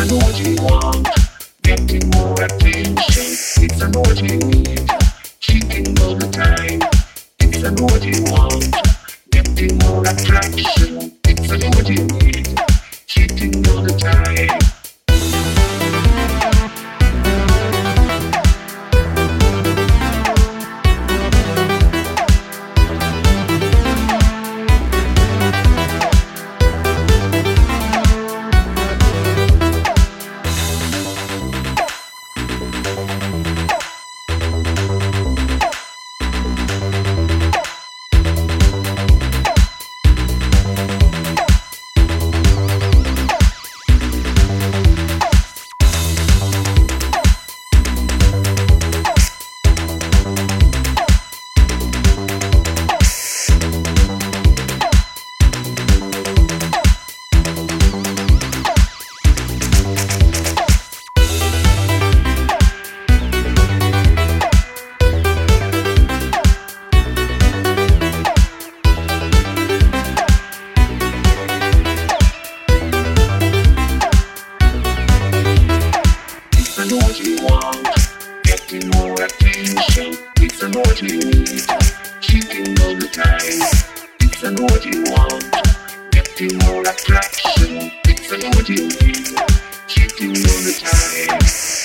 what you want, getting more attention. It's what you need, cheating all the time. It's what you want, getting more attraction. It's what you need, cheating all the time. What you want, getting more attention. It's what you need, cheating all the time. It's what you want, getting more attraction. It's what you need, cheating all the time.